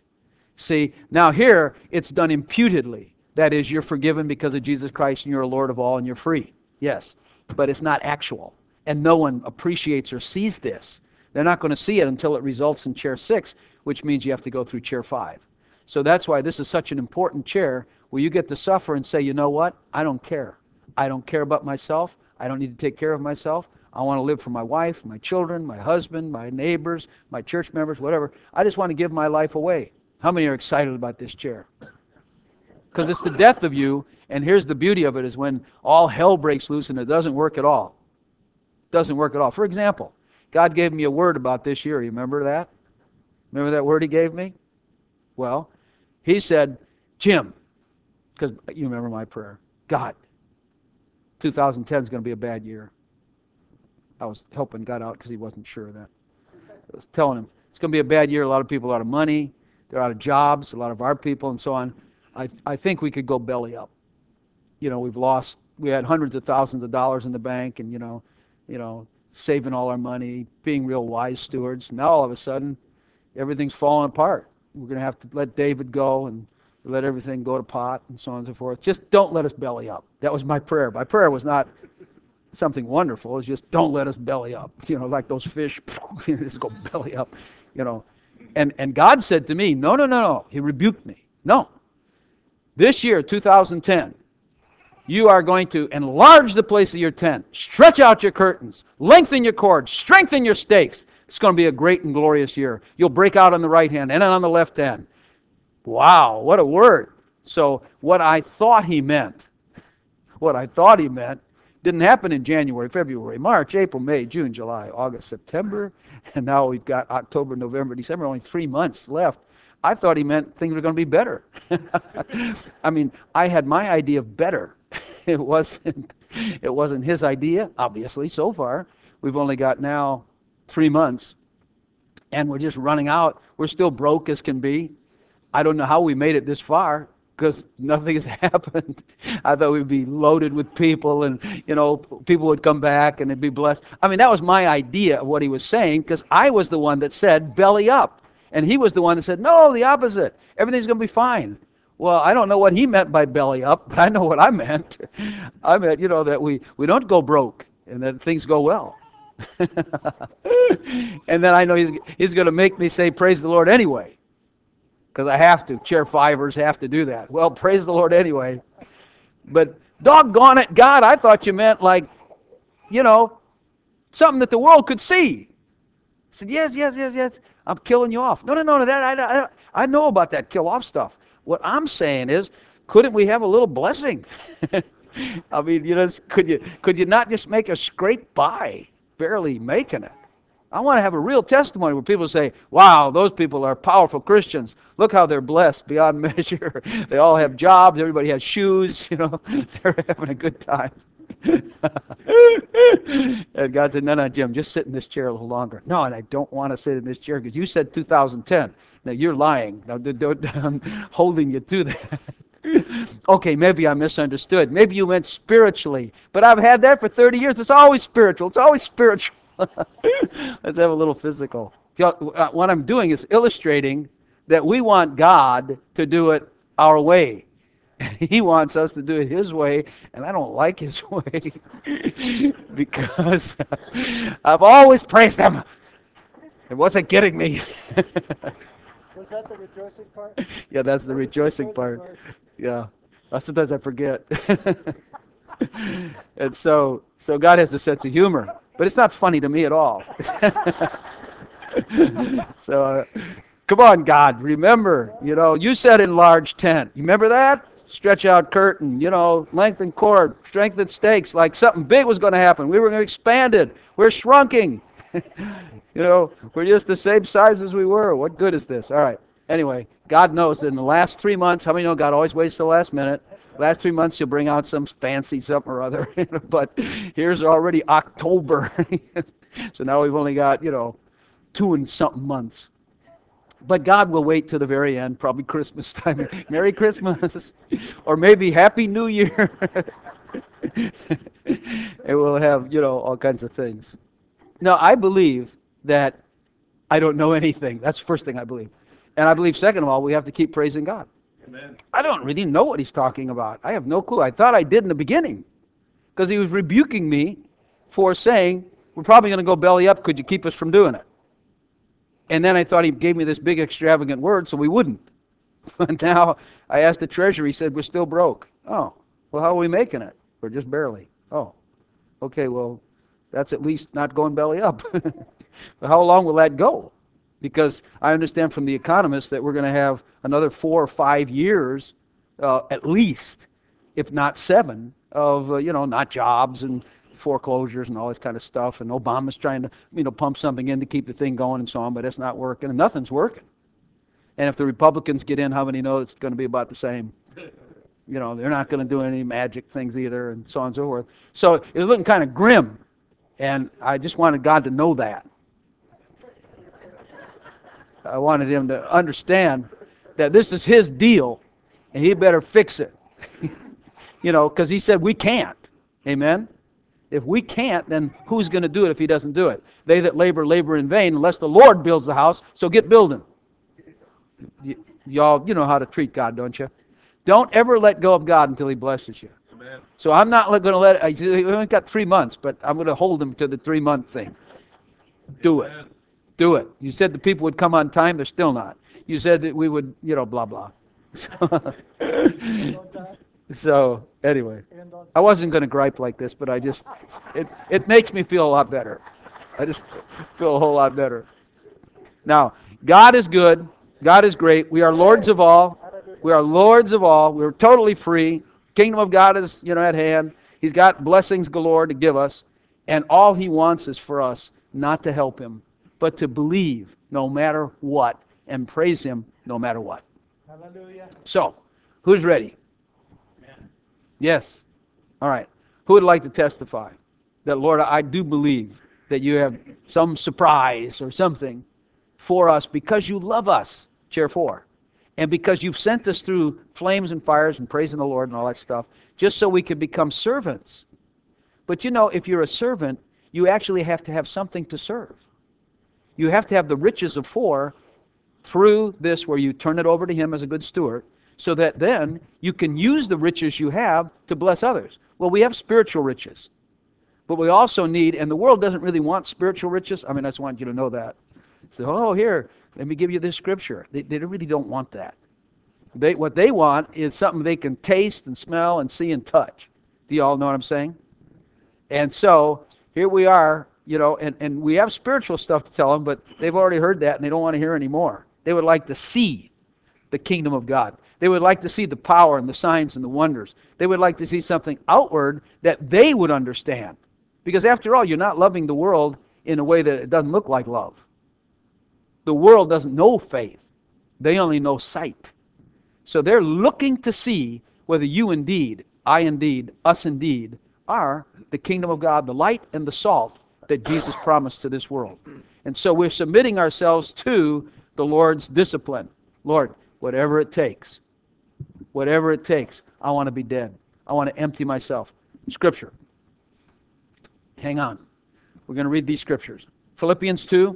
See, now here it's done imputedly. That is, you're forgiven because of Jesus Christ and you're a Lord of all and you're free. Yes, but it's not actual. And no one appreciates or sees this. They're not going to see it until it results in chair 6, which means you have to go through chair 5. So that's why this is such an important chair where you get to suffer and say, you know what? I don't care. I don't care about myself. I don't need to take care of myself. I want to live for my wife, my children, my husband, my neighbors, my church members, whatever. I just want to give my life away. How many are excited about this chair? Because it's the death of you, and here's the beauty of it is when all hell breaks loose and it doesn't work at all. It doesn't work at all. For example, God gave me a word about this year. You remember that? Remember that word he gave me? Well, he said, Jim, because you remember my prayer, God, 2010 is going to be a bad year. I was helping God out because he wasn't sure of that. I was telling him, it's going to be a bad year. A lot of people are out of money. They're out of jobs, a lot of our people and so on. I think we could go belly up. You know, we had hundreds of thousands of dollars in the bank and, you know, saving all our money, being real wise stewards. Now all of a sudden, everything's falling apart. We're going to have to let David go and let everything go to pot and so on and so forth. Just don't let us belly up. That was my prayer. My prayer was not something wonderful. It was just don't let us belly up. You know, like those fish, just go belly up, you know. And God said to me, no. He rebuked me. No. This year, 2010, you are going to enlarge the place of your tent, stretch out your curtains, lengthen your cords, strengthen your stakes. It's going to be a great and glorious year. You'll break out on the right hand and on the left hand. Wow, what a word. So what I thought he meant didn't happen in January, February, March, April, May, June, July, August, September, and now we've got October, November, December, only 3 months left. I thought he meant things were going to be better. I mean, I had my idea of better. It wasn't his idea, obviously, so far. We've only got now 3 months, and we're just running out. We're still broke as can be. I don't know how we made it this far, because nothing has happened. I thought we'd be loaded with people and, you know, people would come back and they'd be blessed. I mean, that was my idea of what he was saying because I was the one that said belly up. And he was the one that said, no, the opposite. Everything's going to be fine. Well, I don't know what he meant by belly up, but I know what I meant. I meant, you know, that we don't go broke and that things go well. And then I know he's going to make me say praise the Lord anyway. Because I have to. Chair fivers have to do that. Well, praise the Lord anyway. But doggone it, God, I thought you meant like, you know, something that the world could see. I said, yes. I'm killing you off. No, that I know about that kill off stuff. What I'm saying is, couldn't we have a little blessing? I mean, you know, could you not just make a scrape by, barely making it? I want to have a real testimony where people say, wow, those people are powerful Christians. Look how they're blessed beyond measure. They all have jobs. Everybody has shoes. You know, they're having a good time. And God said, no, Jim, just sit in this chair a little longer. No, and I don't want to sit in this chair because you said 2010. Now, you're lying. Now, I'm holding you to that. Okay, maybe I misunderstood. Maybe you meant spiritually. But I've had that for 30 years. It's always spiritual. It's always spiritual. Let's have a little physical. What I'm doing is illustrating that we want God to do it our way. He wants us to do it His way, and I don't like His way because I've always praised Him. It wasn't getting me. Was that the rejoicing part? Yeah, that's the rejoicing part. Yeah. Sometimes I forget. And so God has a sense of humor, but it's not funny to me at all. So Come on, God, remember, you said enlarge tent. You remember that? Stretch out curtain, lengthen cord, strengthen stakes, like something big was going to happen. We were going to expand it. We're shrunking. We're just the same size as we were. What good is this? All right. Anyway, God knows that in the last 3 months, how many know God always waits till the last minute? Last 3 months, He'll bring out some fancy something or other. But here's already October. So now we've only got, 2 and something months. But God will wait to the very end, probably Christmas time. Merry Christmas. Or maybe Happy New Year. And we'll have, all kinds of things. Now, I believe that I don't know anything. That's the first thing I believe. And I believe, second of all, we have to keep praising God. Amen. I don't really know what He's talking about. I have no clue. I thought I did in the beginning. Because He was rebuking me for saying, we're probably going to go belly up. Could you keep us from doing it? And then I thought He gave me this big extravagant word so we wouldn't. But now I asked the treasurer, he said, we're still broke. Oh, well, how are we making it? We're just barely. Oh, okay, well, that's at least not going belly up. But how long will that go? Because I understand from the economists that we're going to have another 4 or 5 years, at least, if not 7, of, not jobs and foreclosures and all this kind of stuff, and Obama's trying to pump something in to keep the thing going and so on, but it's not working, and nothing's working. And if the Republicans get in, how many know it's going to be about the same? They're not going to do any magic things either, and so on and so forth. So it was looking kind of grim, and I just wanted God to know that. I wanted Him to understand that this is His deal, and He better fix it. Because He said we can't. Amen? If we can't, then who's going to do it if He doesn't do it? They that labor, labor in vain, unless the Lord builds the house, so get building. Y'all, you know how to treat God, don't you? Don't ever let go of God until He blesses you. Amen. So I'm not going to we only got 3 months, but I'm going to hold Him to the 3-month thing. Do it. Amen. Do it. You said the people would come on time, they're still not. You said that we would, blah, blah. So anyway, I wasn't going to gripe like this, but it makes me feel a lot better. I just feel a whole lot better. Now, God is good. God is great. We are lords of all. We are lords of all. We're totally free. Kingdom of God is, at hand. He's got blessings galore to give us. And all He wants is for us not to help Him, but to believe no matter what and praise Him no matter what. Hallelujah. So, who's ready? Yes. All right. Who would like to testify that, Lord, I do believe that you have some surprise or something for us because you love us, chair 4, and because you've sent us through flames and fires and praising the Lord and all that stuff, just so we could become servants. But if you're a servant, you actually have to have something to serve. You have to have the riches of 4 through this where you turn it over to Him as a good steward, so that then you can use the riches you have to bless others. Well, we have spiritual riches, but we also need, and the world doesn't really want spiritual riches. I just want you to know that. So, here, let me give you this scripture. They really don't want that. What they want is something they can taste and smell and see and touch. Do you all know what I'm saying? And so, here we are, and we have spiritual stuff to tell them, but they've already heard that and they don't want to hear any more. They would like to see the kingdom of God. They would like to see the power and the signs and the wonders. They would like to see something outward that they would understand. Because after all, you're not loving the world in a way that it doesn't look like love. The world doesn't know faith. They only know sight. So they're looking to see whether you indeed, I indeed, us indeed, are the kingdom of God, the light and the salt that Jesus promised to this world. And so we're submitting ourselves to the Lord's discipline. Lord, whatever it takes, I want to be dead. I want to empty myself. Scripture. Hang on. We're going to read these scriptures. Philippians 2,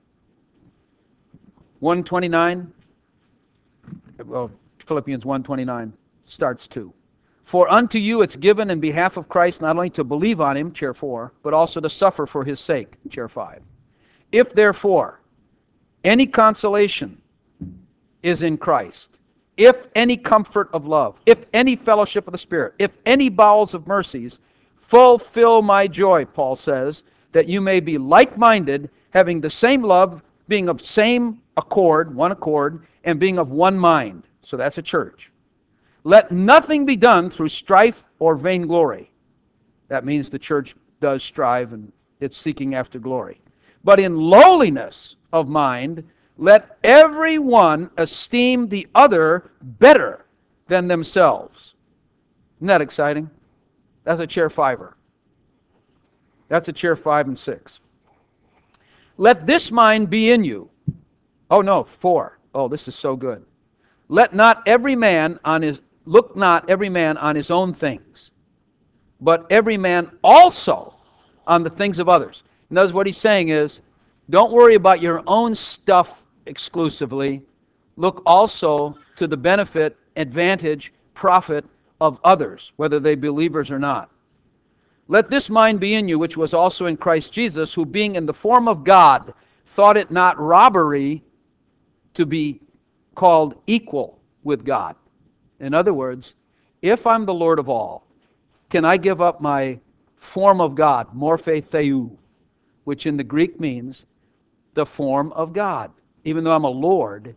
1:29. Well, Philippians 1:29 starts 2. For unto you it's given in behalf of Christ not only to believe on Him, chair 4, but also to suffer for His sake, chair 5. If therefore any consolation is in Christ, if any comfort of love, if any fellowship of the Spirit, if any bowels of mercies, fulfill my joy, Paul says, that you may be like-minded, having the same love, being of same accord, one accord, and being of one mind. So that's a church. Let nothing be done through strife or vainglory. That means the church does strive and it's seeking after glory. But in lowliness of mind, let everyone esteem the other better than themselves. Isn't that exciting? That's a chair fiver. That's a chair 5 and 6. Let this mind be in you. Oh no, 4. Oh, this is so good. Look not every man on his own things, but every man also on the things of others. In other words, what he's saying is, don't worry about your own stuff exclusively. Look also to the benefit, advantage, profit of others, whether they be believers or not. Let this mind be in you, which was also in Christ Jesus, who being in the form of God, thought it not robbery to be called equal with God. In other words, if I'm the Lord of all, can I give up my form of God, morphe theou, which in the Greek means the form of God, even though I'm a Lord?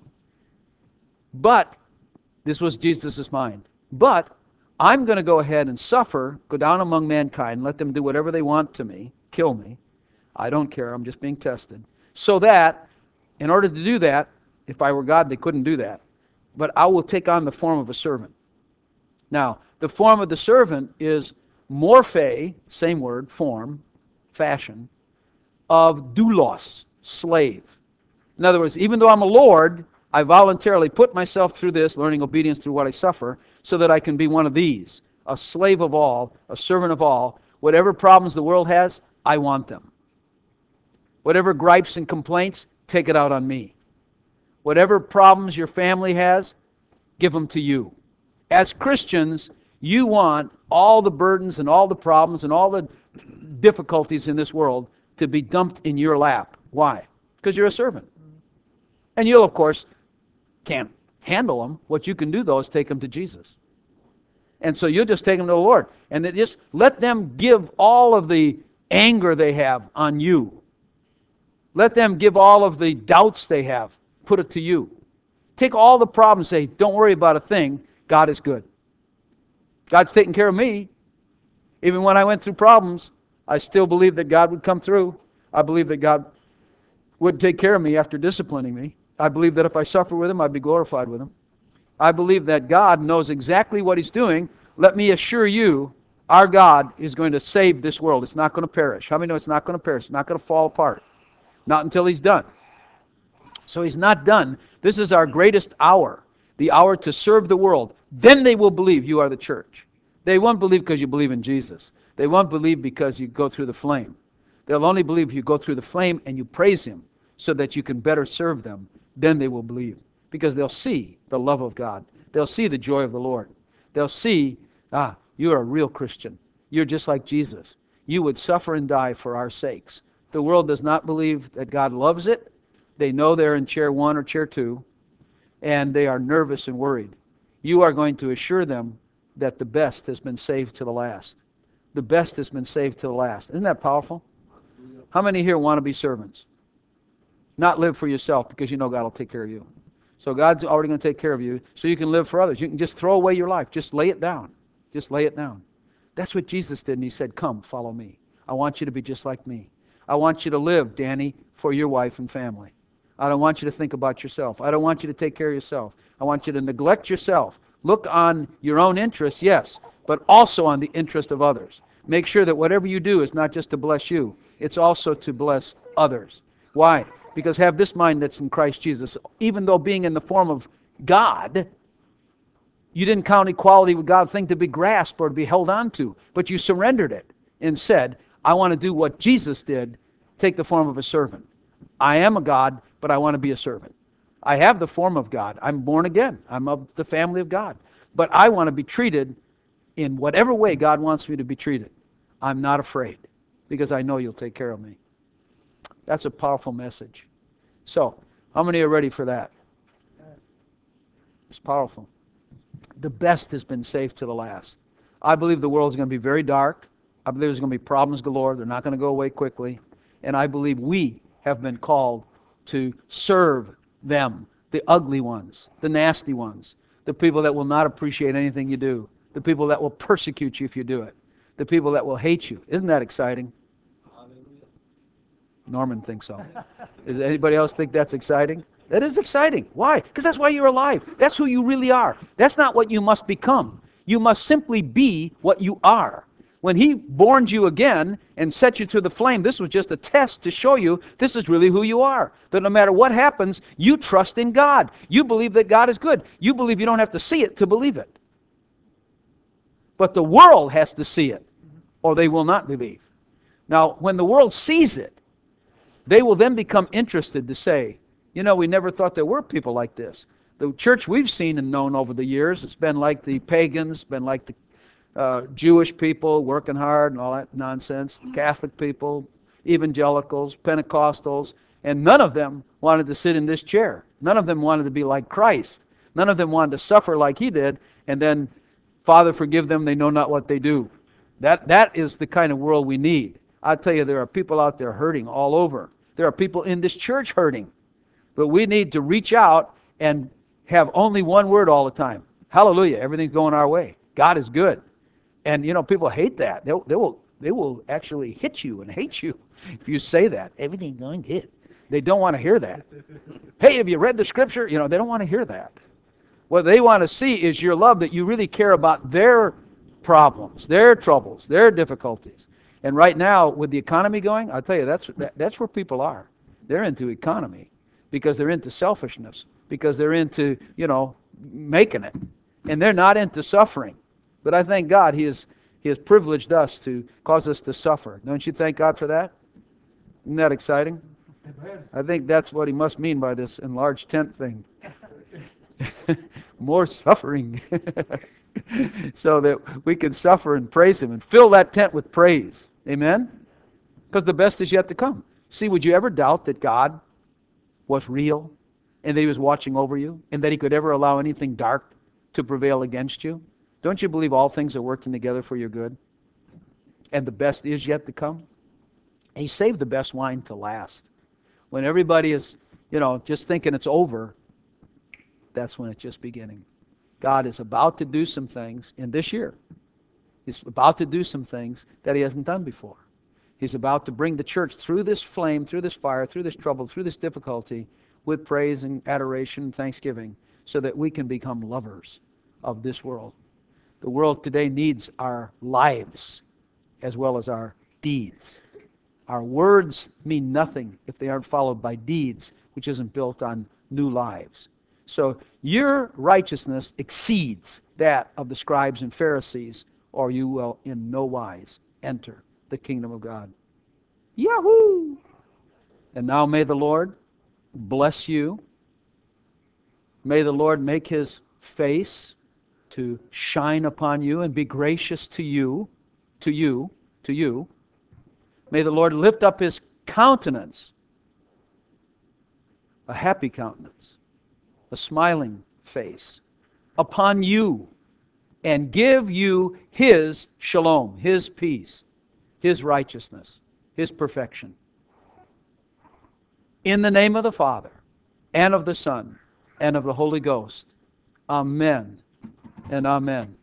But, this was Jesus' mind, but I'm going to go ahead and suffer, go down among mankind, let them do whatever they want to me, kill me. I don't care, I'm just being tested. So that, in order to do that, if I were God, they couldn't do that. But I will take on the form of a servant. Now, the form of the servant is morphe, same word, form, fashion, of doulos, slave. In other words, even though I'm a Lord, I voluntarily put myself through this, learning obedience through what I suffer, so that I can be one of these, a slave of all, a servant of all. Whatever problems the world has, I want them. Whatever gripes and complaints, take it out on me. Whatever problems your family has, give them to you. As Christians, you want all the burdens and all the problems and all the difficulties in this world to be dumped in your lap. Why? Because you're a servant. And you'll, of course, can't handle them. What you can do, though, is take them to Jesus. And so you'll just take them to the Lord. And then just let them give all of the anger they have on you. Let them give all of the doubts they have. Put it to you. Take all the problems, say, don't worry about a thing. God is good. God's taking care of me. Even when I went through problems, I still believed that God would come through. I believed that God would take care of me after disciplining me. I believe that if I suffer with Him, I'd be glorified with Him. I believe that God knows exactly what He's doing. Let me assure you, our God is going to save this world. It's not going to perish. How many know it's not going to perish? It's not going to fall apart. Not until He's done. So He's not done. This is our greatest hour, the hour to serve the world. Then they will believe you are the church. They won't believe because you believe in Jesus. They won't believe because you go through the flame. They'll only believe if you go through the flame and you praise Him so that you can better serve them. Then they will believe, because they'll see the love of God. They'll see the joy of the Lord. They'll see, you're a real Christian. You're just like Jesus. You would suffer and die for our sakes. The world does not believe that God loves it. They know they're in chair 1 or chair 2, and they are nervous and worried. You are going to assure them that the best has been saved to the last. The best has been saved to the last. Isn't that powerful? How many here want to be servants? Not live for yourself, because you know God will take care of you. So God's already going to take care of you, so you can live for others. You can just throw away your life. Just lay it down. Just lay it down. That's what Jesus did, and He said, come, follow me. I want you to be just like me. I want you to live, Danny, for your wife and family. I don't want you to think about yourself. I don't want you to take care of yourself. I want you to neglect yourself. Look on your own interests, yes, but also on the interest of others. Make sure that whatever you do is not just to bless you. It's also to bless others. Why? Because have this mind that's in Christ Jesus. Even though being in the form of God, you didn't count equality with God a thing to be grasped or to be held on to, but you surrendered it and said, I want to do what Jesus did, take the form of a servant. I am a God, but I want to be a servant. I have the form of God. I'm born again. I'm of the family of God. But I want to be treated in whatever way God wants me to be treated. I'm not afraid, because I know you'll take care of me. That's a powerful message. So, how many are ready for that? It's powerful. The best has been saved to the last. I believe the world is going to be very dark. I believe there's going to be problems galore. They're not going to go away quickly. And I believe we have been called to serve them, the ugly ones, the nasty ones, the people that will not appreciate anything you do, the people that will persecute you if you do it, the people that will hate you. Isn't that exciting? Norman thinks so. Does anybody else think that's exciting? That is exciting. Why? Because that's why you're alive. That's who you really are. That's not what you must become. You must simply be what you are. When He born you again and set you through the flame, this was just a test to show you this is really who you are. That no matter what happens, you trust in God. You believe that God is good. You believe you don't have to see it to believe it. But the world has to see it, or they will not believe. Now, when the world sees it, they will then become interested to say, you know, we never thought there were people like this. The church we've seen and known over the years, it's been like the pagans, been like the Jewish people working hard and all that nonsense, Catholic people, evangelicals, Pentecostals, and none of them wanted to sit in this chair. None of them wanted to be like Christ. None of them wanted to suffer like He did, and then, Father, forgive them, they know not what they do. That is the kind of world we need. I tell you, there are people out there hurting all over. There are people in this church hurting. But we need to reach out and have only one word all the time. Hallelujah. Everything's going our way. God is good. And, you know, people hate that. They will actually hit you and hate you if you say that. Everything's going good. They don't want to hear that. Hey, have you read the scripture? You know, they don't want to hear that. What they want to see is your love, that you really care about their problems, their troubles, their difficulties. And right now, with the economy going, I'll tell you, that's where people are. They're into economy because they're into selfishness, because they're into, you know, making it. And they're not into suffering. But I thank God He has privileged us to cause us to suffer. Don't you thank God for that? Isn't that exciting? I think that's what He must mean by this enlarged tent thing. More suffering. So that we can suffer and praise Him and fill that tent with praise. Amen? Because the best is yet to come. See, would you ever doubt that God was real and that He was watching over you and that He could ever allow anything dark to prevail against you? Don't you believe all things are working together for your good? And the best is yet to come? And He saved the best wine to last. When everybody is, you know, just thinking it's over, that's when it's just beginning. God is about to do some things in this year. He's about to do some things that He hasn't done before. He's about to bring the church through this flame, through this fire, through this trouble, through this difficulty, with praise and adoration and thanksgiving, so that we can become lovers of this world. The world today needs our lives as well as our deeds. Our words mean nothing if they aren't followed by deeds, which isn't built on new lives. So your righteousness exceeds that of the scribes and Pharisees, or you will in no wise enter the kingdom of God. Yahoo! And now may the Lord bless you. May the Lord make His face to shine upon you and be gracious to you, to you, to you. May the Lord lift up His countenance, a happy countenance, a smiling face, upon you, and give you His shalom, His peace, His righteousness, His perfection. In the name of the Father, and of the Son, and of the Holy Ghost. Amen and amen.